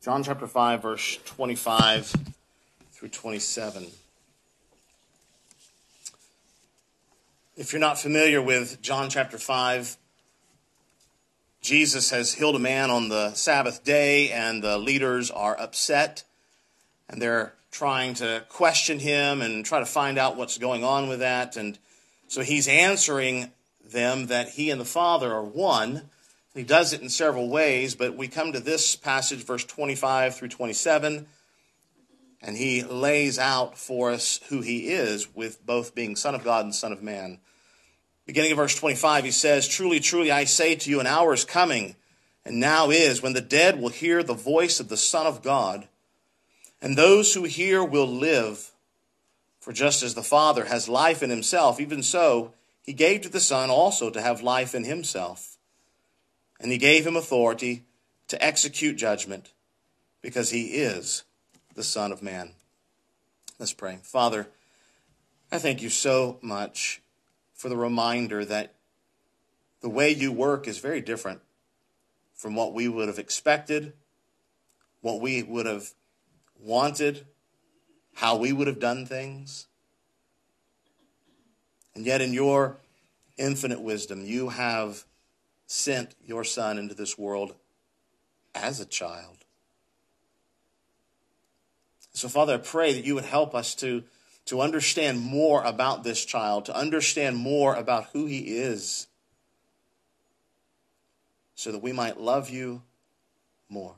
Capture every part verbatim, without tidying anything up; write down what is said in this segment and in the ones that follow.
John chapter five, verse twenty-five through twenty-seven. If you're not familiar with John chapter five, Jesus has healed a man on the Sabbath day, and the leaders are upset, and they're trying to question him and try to find out what's going on with that. And so he's answering them that he and the Father are one. He does it in several ways, but we come to this passage, verse twenty-five through twenty-seven, and he lays out for us who he is, with both being Son of God and Son of Man. Beginning of verse twenty-five, he says, "Truly, truly, I say to you, an hour is coming, and now is, when the dead will hear the voice of the Son of God, and those who hear will live. For just as the Father has life in himself, even so he gave to the Son also to have life in himself. And he gave him authority to execute judgment, because he is the Son of Man." Let's pray. Father, I thank you so much for the reminder that the way you work is very different from what we would have expected, what we would have wanted, how we would have done things. And yet in your infinite wisdom, you have sent your Son into this world as a child. So, Father, I pray that you would help us to, to understand more about this child, to understand more about who he is, so that we might love you more.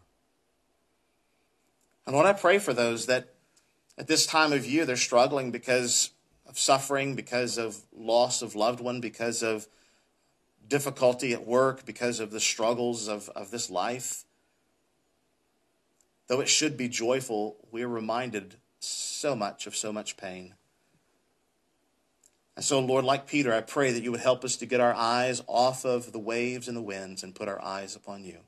And Lord, I pray for those that at this time of year they're struggling because of suffering, because of loss of loved one, because of difficulty at work, because of the struggles of, of this life. Though it should be joyful, we're reminded so much of so much pain. And so, Lord, like Peter, I pray that you would help us to get our eyes off of the waves and the winds and put our eyes upon you.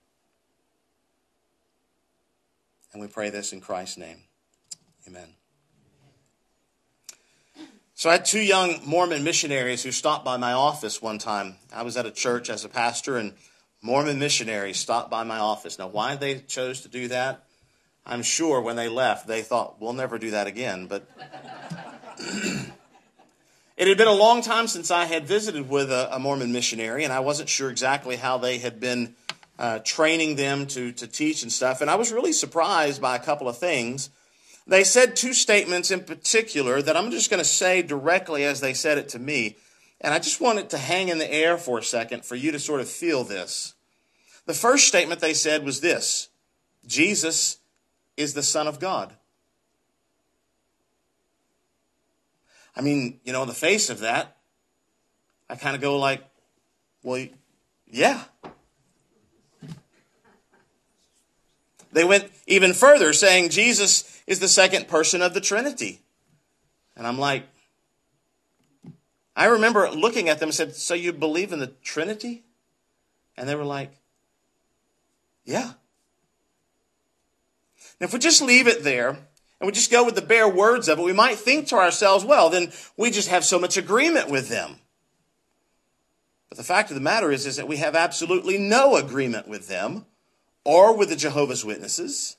And we pray this in Christ's name. Amen. So I had two young Mormon missionaries who stopped by my office one time. I was at a church as a pastor, and Mormon missionaries stopped by my office. Now, why they chose to do that, I'm sure when they left, they thought, we'll never do that again. But it had been a long time since I had visited with a, a Mormon missionary, and I wasn't sure exactly how they had been uh, training them to, to teach and stuff. And I was really surprised by a couple of things. They said two statements in particular that I'm just going to say directly as they said it to me. And I just want it to hang in the air for a second for you to sort of feel this. The first statement they said was this: Jesus is the Son of God. I mean, you know, in the face of that, I kind of go like, well, yeah. They went even further, saying Jesus is the second person of the Trinity. And I'm like, I remember looking at them and said, so you believe in the Trinity? And they were like, yeah. Now, if we just leave it there and we just go with the bare words of it, we might think to ourselves, well, then we just have so much agreement with them. But the fact of the matter is, is that we have absolutely no agreement with them or with the Jehovah's Witnesses.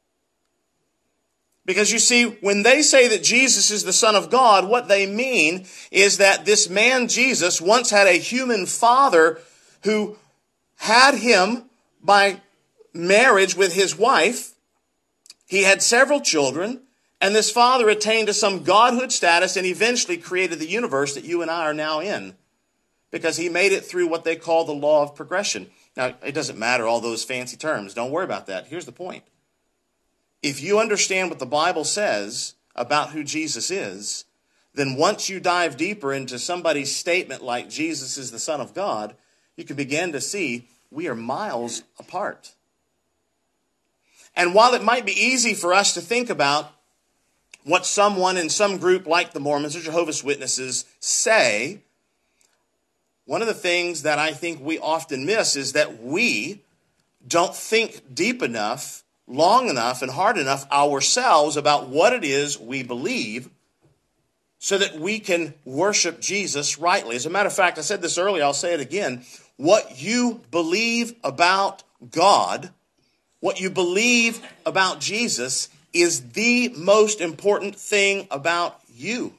Because you see, when they say that Jesus is the Son of God, what they mean is that this man Jesus once had a human father who had him by marriage with his wife. He had several children, and this father attained to some godhood status and eventually created the universe that you and I are now in, because he made it through what they call the law of progression. Now, it doesn't matter all those fancy terms. Don't worry about that. Here's the point. If you understand what the Bible says about who Jesus is, then once you dive deeper into somebody's statement like Jesus is the Son of God, you can begin to see we are miles apart. And while it might be easy for us to think about what someone in some group like the Mormons or Jehovah's Witnesses say, one of the things that I think we often miss is that we don't think deep enough, long enough, and hard enough ourselves about what it is we believe so that we can worship Jesus rightly. As a matter of fact, I said this earlier, I'll say it again. What you believe about God What you believe about Jesus is the most important thing about you.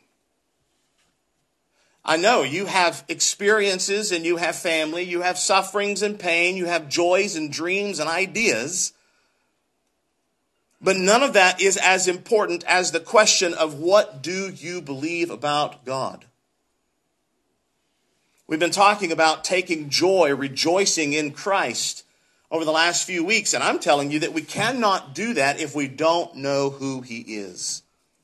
I know you have experiences and you have family, you have sufferings and pain, you have joys and dreams and ideas. But none of that is as important as the question of what do you believe about God? We've been talking about taking joy, rejoicing in Christ over the last few weeks. And I'm telling you that we cannot do that if we don't know who he is.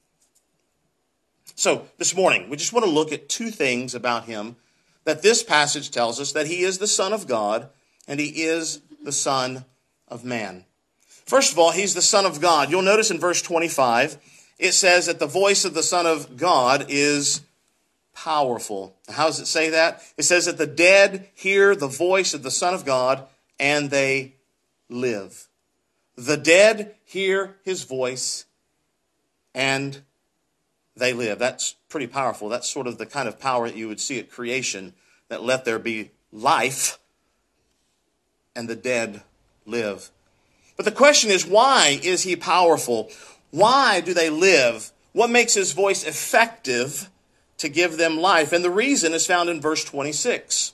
So this morning, we just want to look at two things about him that this passage tells us, that he is the Son of God and he is the Son of Man. First of all, he's the Son of God. You'll notice in verse twenty-five, it says that the voice of the Son of God is powerful. How does it say that? It says that the dead hear the voice of the Son of God and they live. The dead hear his voice and they live. That's pretty powerful. That's sort of the kind of power that you would see at creation, that let there be life and the dead live. But the question is, why is he powerful? Why do they live? What makes his voice effective to give them life? And the reason is found in verse twenty-six.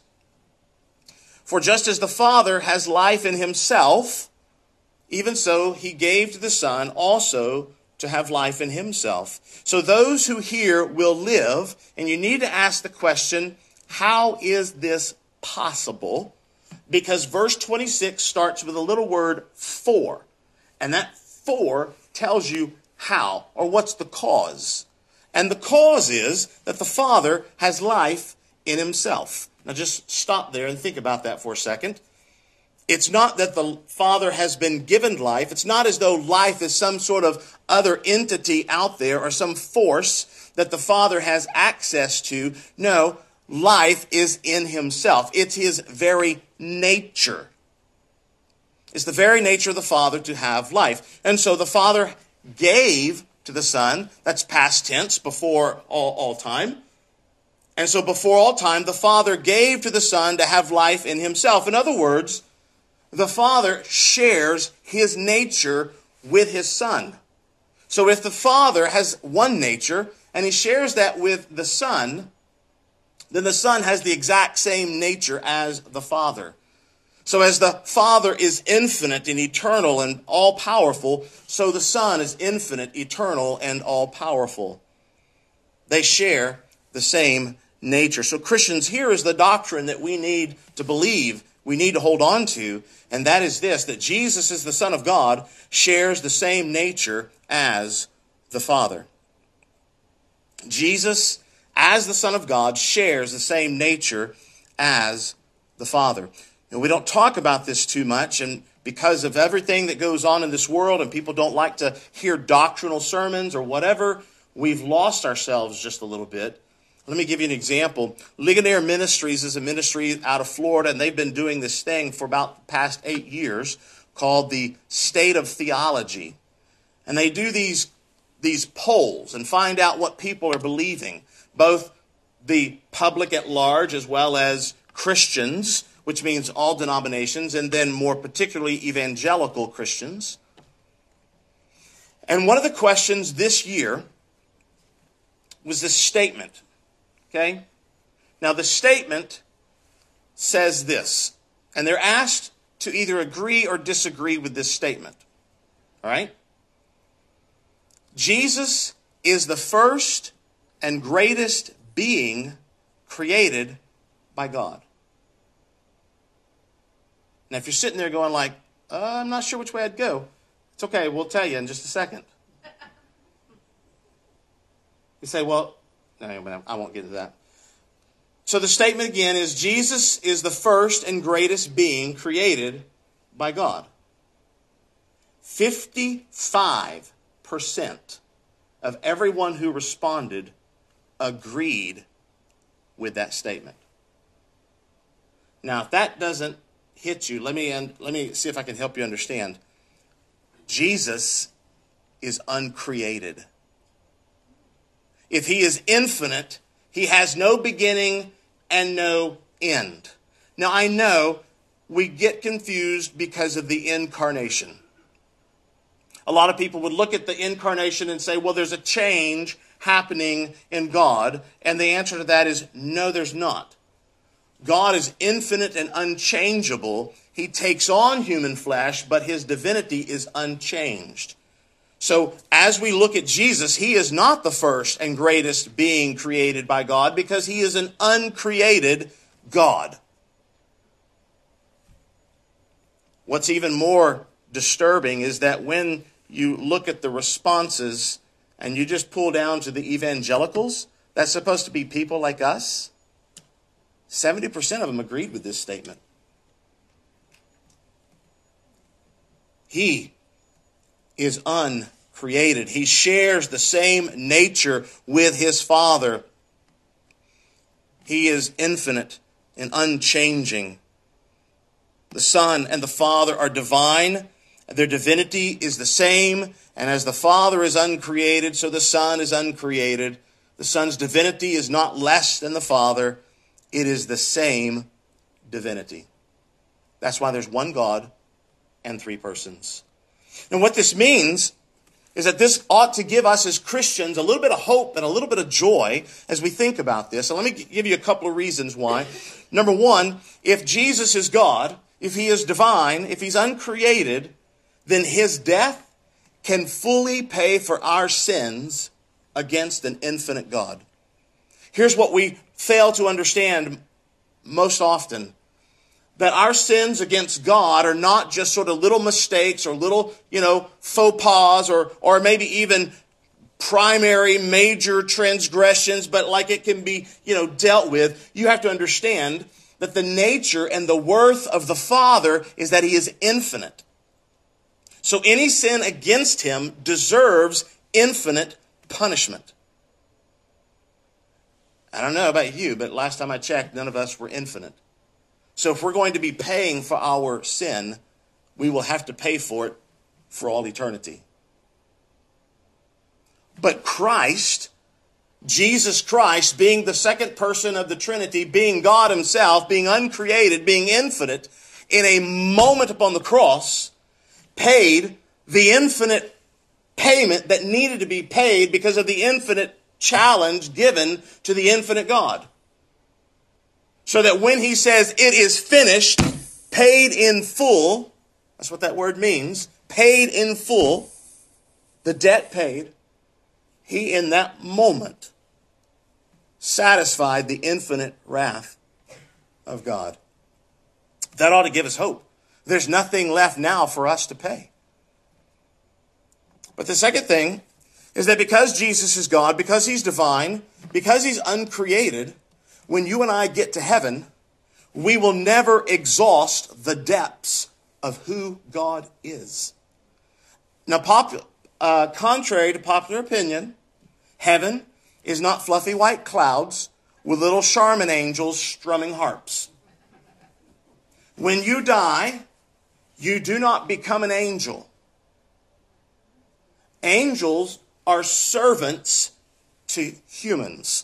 For just as the Father has life in himself, even so he gave to the Son also to have life in himself. So those who hear will live. And you need to ask the question, how is this possible? Because verse twenty-six starts with a little word for. And that for tells you how, or what's the cause. And the cause is that the Father has life in himself. Now just stop there and think about that for a second. It's not that the Father has been given life. It's not as though life is some sort of other entity out there or some force that the Father has access to. No, life is in himself. It's his very nature. It's the very nature of the Father to have life. And so the Father gave to the Son. That's past tense, before all, all time. And so before all time, the Father gave to the Son to have life in himself. In other words, the Father shares his nature with his Son. So if the Father has one nature and he shares that with the Son, then the Son has the exact same nature as the Father. So as the Father is infinite and eternal and all-powerful, so the Son is infinite, eternal, and all-powerful. They share the same nature. So Christians, here is the doctrine that we need to believe, we need to hold on to, and that is this, that Jesus is the Son of God, shares the same nature as the Father. Jesus, as the Son of God, shares the same nature as the Father. And we don't talk about this too much, and because of everything that goes on in this world, and people don't like to hear doctrinal sermons or whatever, we've lost ourselves just a little bit. Let me give you an example. Ligonier Ministries is a ministry out of Florida, and they've been doing this thing for about the past eight years called the State of Theology. And they do these, these polls and find out what people are believing, both the public at large as well as Christians, which means all denominations, and then more particularly evangelical Christians. And one of the questions this year was this statement. Okay? Now the statement says this, and they're asked to either agree or disagree with this statement. All right? Jesus is the first and greatest being created by God. Now if you're sitting there going like, uh, I'm not sure which way I'd go, it's okay, we'll tell you in just a second. You say, well, no, I won't get into that. So the statement again is Jesus is the first and greatest being created by God. fifty-five percent of everyone who responded agreed with that statement. Now, if that doesn't hit you, let me let me see if I can help you understand. Jesus is uncreated. If he is infinite, he has no beginning and no end. Now, I know we get confused because of the incarnation. a lot of people would look at the incarnation and say, well, there's a change happening in God. And the answer to that is no, there's not. God is infinite and unchangeable. He takes on human flesh, but his divinity is unchanged. So as we look at Jesus, he is not the first and greatest being created by God because he is an uncreated God. What's even more disturbing is that when you look at the responses and you just pull down to the evangelicals, that's supposed to be people like us, seventy percent of them agreed with this statement. He is uncreated. He shares the same nature with his Father. He is infinite and unchanging. The Son and the Father are divine. Their divinity is the same. And as the Father is uncreated, so the Son is uncreated. The Son's divinity is not less than the Father. It is the same divinity. That's why there's one God and three persons. And what this means is that this ought to give us as Christians a little bit of hope and a little bit of joy as we think about this. So let me give you a couple of reasons why. Number one, if Jesus is God, if he is divine, if he's uncreated, then his death can fully pay for our sins against an infinite God. Here's what we fail to understand most often. That our sins against God are not just sort of little mistakes or little, you know, faux pas or, or maybe even primary major transgressions, but like it can be, you know, dealt with. You have to understand that the nature and the worth of the Father is that he is infinite. So any sin against him deserves infinite punishment. I don't know about you, but last time I checked, none of us were infinite. So if we're going to be paying for our sin, we will have to pay for it for all eternity. But Christ, Jesus Christ, being the second person of the Trinity, being God himself, being uncreated, being infinite, in a moment upon the cross, paid the infinite payment that needed to be paid because of the infinite challenge given to the infinite God. So that when he says it is finished, paid in full, that's what that word means, paid in full, the debt paid, he in that moment satisfied the infinite wrath of God. That ought to give us hope. There's nothing left now for us to pay. But the second thing is that because Jesus is God, because he's divine, because he's uncreated, when you and I get to heaven, we will never exhaust the depths of who God is. Now, pop, uh, contrary to popular opinion, heaven is not fluffy white clouds with little Charmin angels strumming harps. When you die, you do not become an angel. Angels are servants to humans.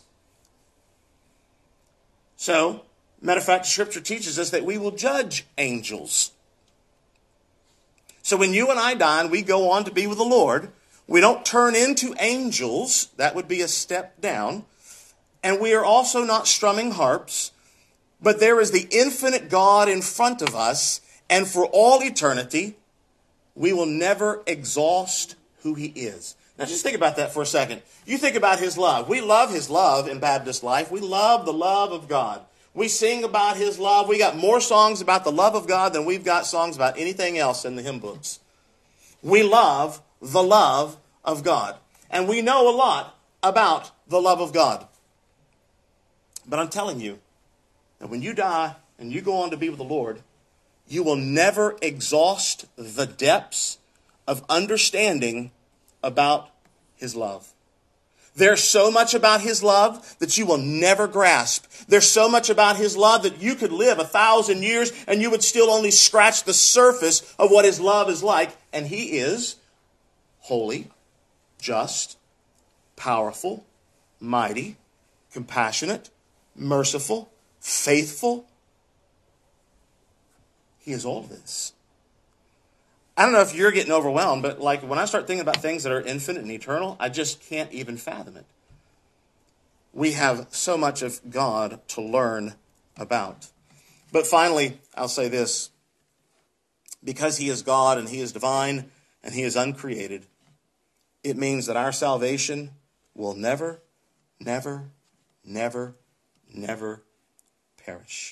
So, matter of fact, Scripture teaches us that we will judge angels. So when you and I die and we go on to be with the Lord, we don't turn into angels. That would be a step down. And we are also not strumming harps. But there is the infinite God in front of us. And for all eternity, we will never exhaust who he is. Now just think about that for a second. You think about his love. We love his love in Baptist life. We love the love of God. We sing about his love. We got more songs about the love of God than we've got songs about anything else in the hymn books. We love the love of God. And we know a lot about the love of God. But I'm telling you that when you die and you go on to be with the Lord, you will never exhaust the depths of understanding about his love. There's so much about his love that you will never grasp. There's so much about his love that you could live a thousand years and you would still only scratch the surface of what his love is like. And he is holy, just, powerful, mighty, compassionate, merciful, faithful. He is all of this. I don't know if you're getting overwhelmed, but like when I start thinking about things that are infinite and eternal, I just can't even fathom it. We have so much of God to learn about. But finally, I'll say this. Because he is God and he is divine and he is uncreated, it means that our salvation will never, never, never, never perish.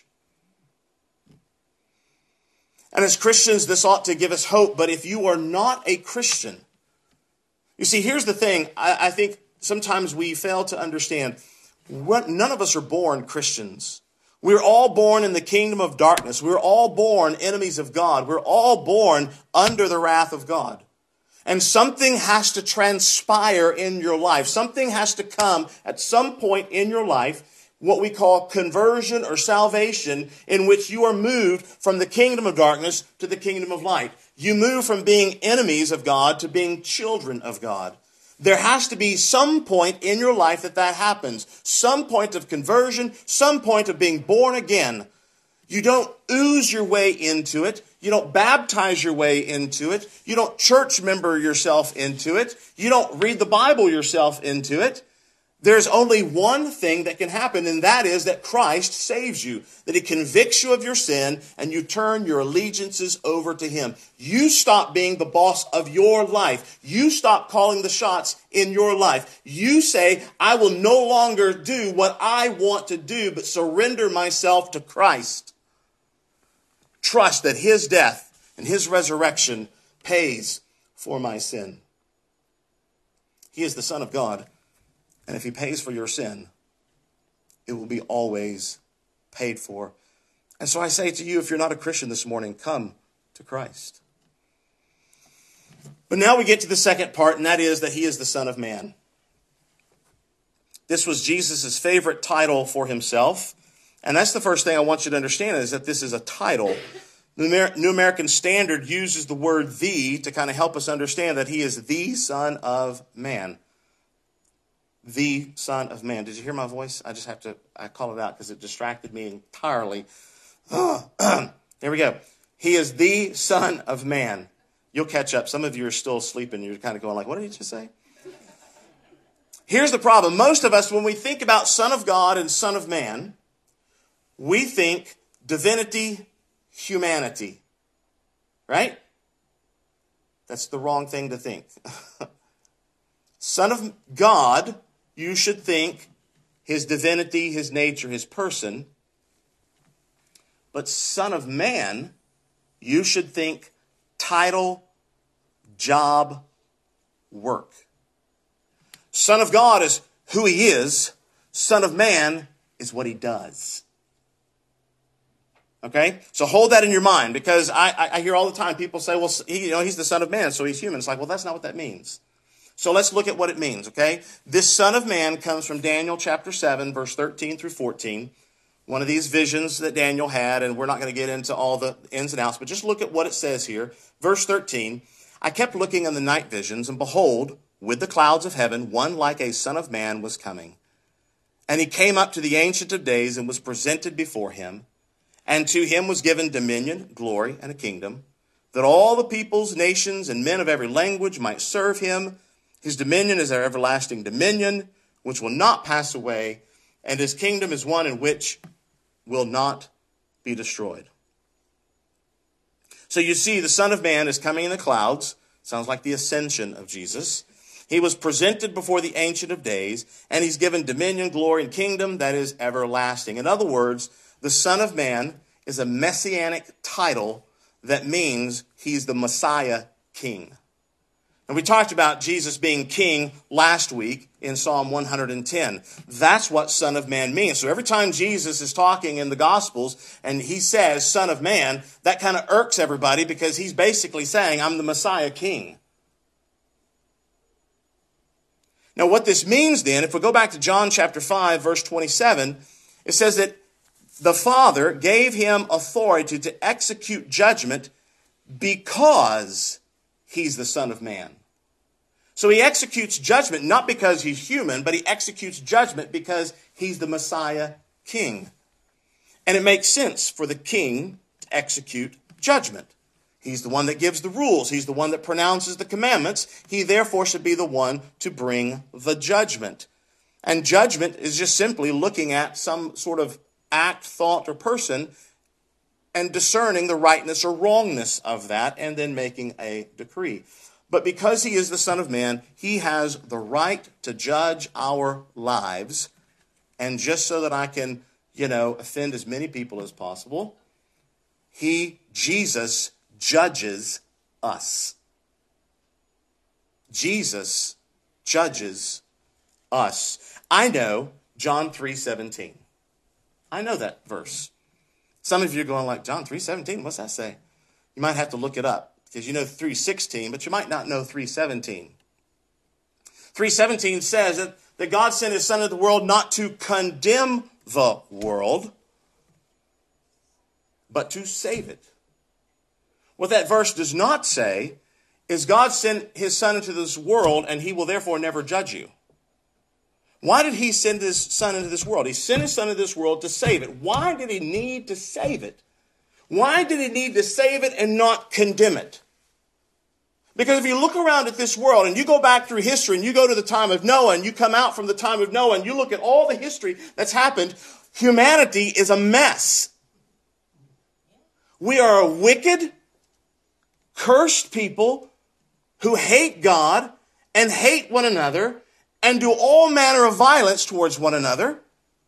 And as Christians, this ought to give us hope. But if you are not a Christian, you see, here's the thing. I, I think sometimes we fail to understand. What, none of us are born Christians. We're all born in the kingdom of darkness. We're all born enemies of God. We're all born under the wrath of God. And something has to transpire in your life. Something has to come at some point in your life, what we call conversion or salvation, in which you are moved from the kingdom of darkness to the kingdom of light. You move from being enemies of God to being children of God. There has to be some point in your life that that happens. Some point of conversion, some point of being born again. You don't ooze your way into it. You don't baptize your way into it. You don't church member yourself into it. You don't read the Bible yourself into it. There's only one thing that can happen, and that is that Christ saves you, that he convicts you of your sin, and you turn your allegiances over to him. You stop being the boss of your life. You stop calling the shots in your life. You say, I will no longer do what I want to do, but surrender myself to Christ. Trust that his death and his resurrection pays for my sin. He is the Son of God. And if he pays for your sin, it will be always paid for. And so I say to you, if you're not a Christian this morning, come to Christ. But now we get to the second part, and that is that he is the Son of Man. This was Jesus' favorite title for himself. And that's the first thing I want you to understand, is that this is a title. The New American Standard uses the word "the" to kind of help us understand that he is the Son of Man. The Son of Man. Did you hear my voice? I just have to, I call it out because it distracted me entirely. Oh, there we go. He is the Son of Man. You'll catch up. Some of you are still sleeping. You're kind of going like, what did he just say? Here's the problem. Most of us, when we think about Son of God and Son of Man, we think divinity, humanity. Right? That's the wrong thing to think. Son of God, you should think his divinity, his nature, his person. But Son of Man, you should think title, job, work. Son of God is who he is. Son of Man is what he does. Okay? So hold that in your mind, because I, I, I hear all the time people say, well, he, you know, he's the Son of Man, so he's human. It's like, well, that's not what that means. So let's look at what it means, okay? This Son of Man comes from Daniel chapter seven, verse thirteen through fourteen. One of these visions that Daniel had, and we're not going to get into all the ins and outs, but just look at what it says here. Verse thirteen, I kept looking in the night visions, and behold, with the clouds of heaven, one like a Son of Man was coming. And he came up to the Ancient of Days and was presented before him. And to him was given dominion, glory, and a kingdom, that all the peoples, nations, and men of every language might serve him. His dominion is our everlasting dominion, which will not pass away, and his kingdom is one in which will not be destroyed. So you see, the Son of Man is coming in the clouds. Sounds like the ascension of Jesus. He was presented before the Ancient of Days, and he's given dominion, glory, and kingdom that is everlasting. In other words, the Son of Man is a messianic title that means he's the Messiah King. And we talked about Jesus being king last week in Psalm one hundred ten. That's what Son of Man means. So every time Jesus is talking in the Gospels and he says Son of Man, that kind of irks everybody, because he's basically saying, I'm the Messiah King. Now what this means then, if we go back to John chapter five, verse twenty-seven, it says that the Father gave him authority to execute judgment because he's the Son of Man. So he executes judgment not because he's human, but he executes judgment because he's the Messiah King. And it makes sense for the king to execute judgment. He's the one that gives the rules. He's the one that pronounces the commandments. He therefore should be the one to bring the judgment. And judgment is just simply looking at some sort of act, thought, or person and discerning the rightness or wrongness of that and then making a decree. But because he is the Son of Man, he has the right to judge our lives. And just so that I can, you know, offend as many people as possible, he, Jesus, judges us. Jesus judges us. I know John three seventeen. I know that verse. Some of you are going like, John three seventeen, what's that say? You might have to look it up because you know three sixteen, but you might not know three seventeen. three seventeen says that, that God sent his Son into the world not to condemn the world, but to save it. What that verse does not say is God sent his Son into this world and he will therefore never judge you. Why did he send his Son into this world? He sent his Son into this world to save it. Why did he need to save it? Why did he need to save it and not condemn it? Because if you look around at this world and you go back through history and you go to the time of Noah and you come out from the time of Noah and you look at all the history that's happened, humanity is a mess. We are a wicked, cursed people who hate God and hate one another and do all manner of violence towards one another.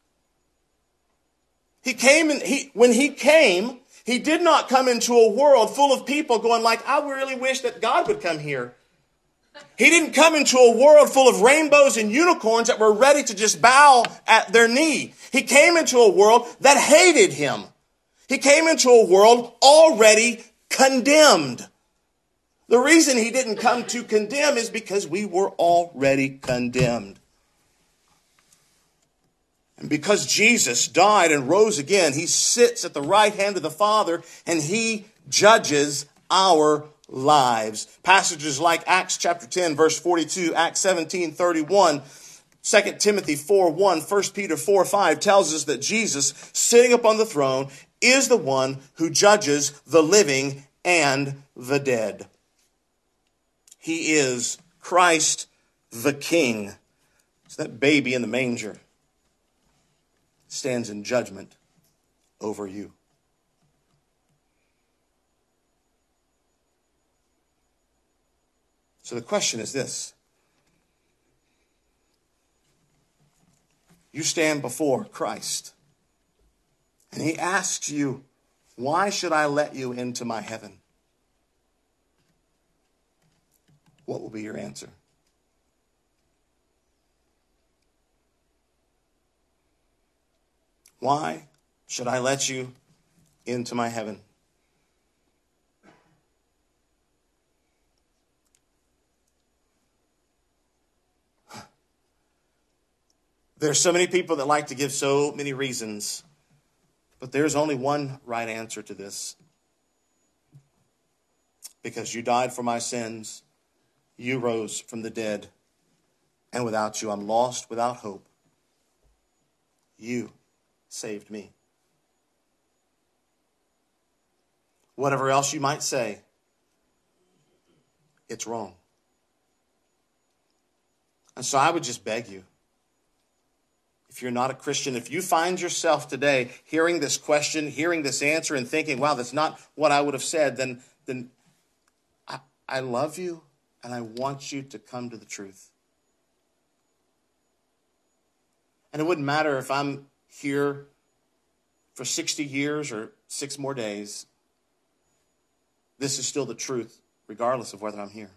He came and he, when he came, he did not come into a world full of people going like, I really wish that God would come here. He didn't come into a world full of rainbows and unicorns that were ready to just bow at their knee. He came into a world that hated him. He came into a world already condemned. The reason he didn't come to condemn is because we were already condemned. And because Jesus died and rose again, he sits at the right hand of the Father and he judges our lives. Passages like Acts chapter ten, verse forty-two, Acts seventeen, thirty-one, Second Timothy four, one, First Peter four, five tells us that Jesus, sitting upon the throne, is the one who judges the living and the dead. He is Christ the King. It's that baby in the manger stands in judgment over you. So the question is this. You stand before Christ, and he asks you, why should I let you into my heaven? What will be your answer? Why should I let you into my heaven? There's so many people that like to give so many reasons, but there's only one right answer to this. Because you died for my sins, you rose from the dead, and without you I'm lost without hope. You saved me. Whatever else you might say, it's wrong. And so I would just beg you, if you're not a Christian, if you find yourself today hearing this question, hearing this answer, and thinking, wow, that's not what I would have said, then, then I, I love you and I want you to come to the truth. And it wouldn't matter if I'm here for sixty years or six more days. This is still the truth, regardless of whether I'm here.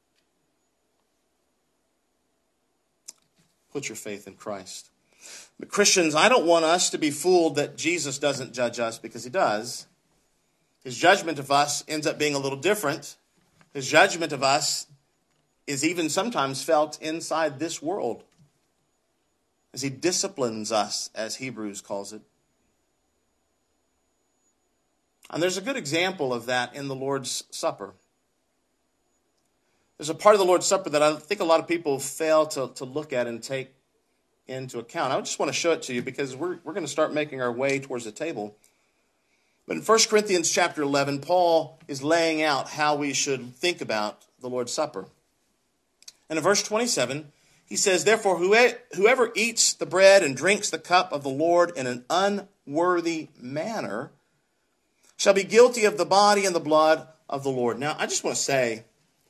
Put your faith in Christ. But Christians, I don't want us to be fooled that Jesus doesn't judge us, because he does. His judgment of us ends up being a little different. His judgment of us is even sometimes felt inside this world, as he disciplines us, as Hebrews calls it. And there's a good example of that in the Lord's Supper. There's a part of the Lord's Supper that I think a lot of people fail to, to look at and take into account. I just want to show it to you because we're, we're going to start making our way towards the table. But in First Corinthians chapter eleven, Paul is laying out how we should think about the Lord's Supper. And in verse twenty-seven, he says, therefore, whoever eats the bread and drinks the cup of the Lord in an unworthy manner shall be guilty of the body and the blood of the Lord. Now, I just want to say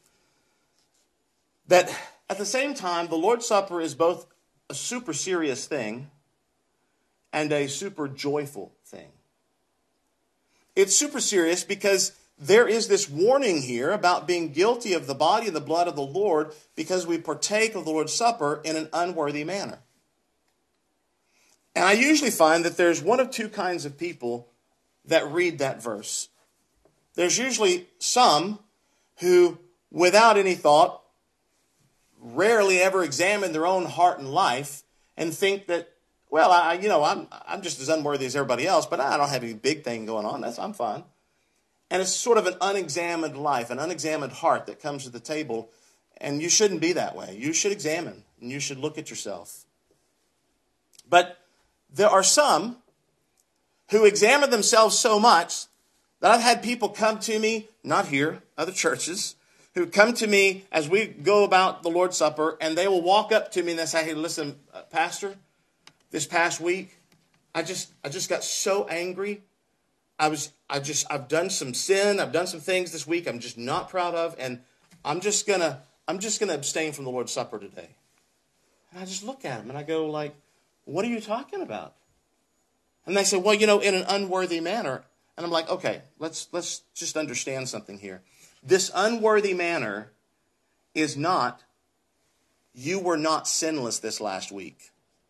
that at the same time, the Lord's Supper is both a super serious thing and a super joyful thing. It's super serious because there is this warning here about being guilty of the body and the blood of the Lord because we partake of the Lord's Supper in an unworthy manner. And I usually find that there's one of two kinds of people that read that verse. There's usually some who, without any thought, rarely ever examine their own heart and life and think that, well, I, you know, I'm I'm just as unworthy as everybody else, but I don't have any big thing going on. That's I'm fine. And it's sort of an unexamined life, an unexamined heart that comes to the table, and you shouldn't be that way. You should examine, and you should look at yourself. But there are some who examine themselves so much that I've had people come to me, not here, other churches, who come to me as we go about the Lord's Supper, and they will walk up to me and they say, hey, listen, uh, Pastor, this past week, I just I just got so angry. I was I just I've done some sin. I've done some things this week I'm just not proud of, and I'm just gonna I'm just gonna abstain from the Lord's Supper today. And I just look at them and I go like, what are you talking about? And they say, well, you know, in an unworthy manner. And I'm like, okay, let's let's just understand something here. This unworthy manner is not, you were not sinless this last week.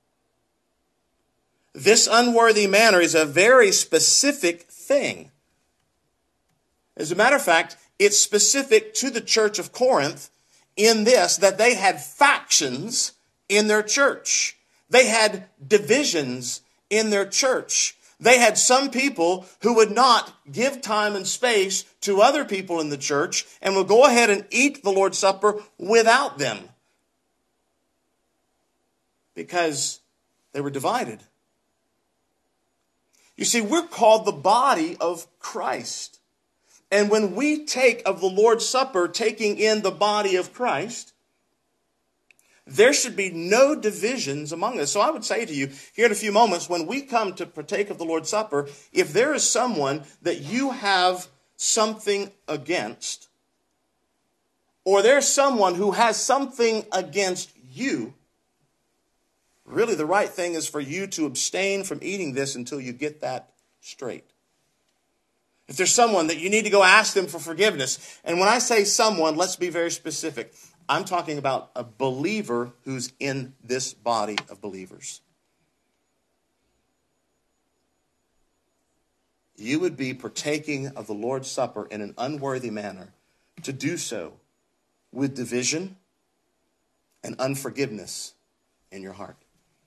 This unworthy manner is a very specific thing. As a matter of fact, it's specific to the church of Corinth in this, that they had factions in their church. They had divisions in their church. They had some people who would not give time and space to other people in the church and would go ahead and eat the Lord's Supper without them because they were divided. You see, we're called the body of Christ. And when we take of the Lord's Supper, taking in the body of Christ, there should be no divisions among us. So I would say to you, here in a few moments, when we come to partake of the Lord's Supper, if there is someone that you have something against, or there's someone who has something against you, really the right thing is for you to abstain from eating this until you get that straight. If there's someone that you need to go ask them for forgiveness, and when I say someone, let's be very specific. I'm talking about a believer who's in this body of believers. You would be partaking of the Lord's Supper in an unworthy manner to do so with division and unforgiveness in your heart.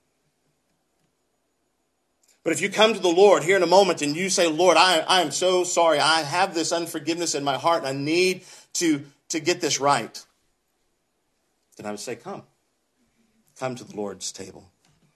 But if you come to the Lord here in a moment and you say, Lord, I, I am so sorry. I have this unforgiveness in my heart and I need to, to get this right. Then I would say, come. Come to the Lord's table.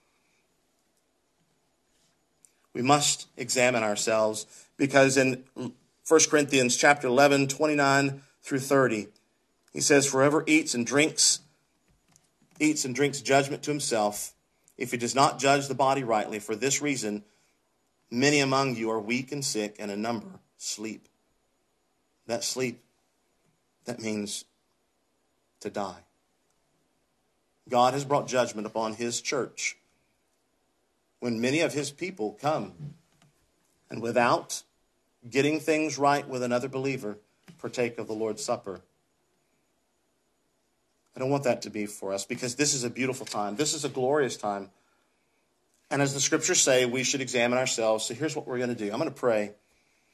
We must examine ourselves because in First Corinthians chapter eleven, twenty-nine through thirty, he says, for whoever eats and drinks, eats and drinks judgment to himself, if he does not judge the body rightly. For this reason, many among you are weak and sick, and a number sleep. That sleep, that means to die. God has brought judgment upon his church when many of his people come and without getting things right with another believer, partake of the Lord's Supper. I don't want that to be for us because this is a beautiful time. This is a glorious time. And as the scriptures say, we should examine ourselves. So here's what we're going to do. I'm going to pray.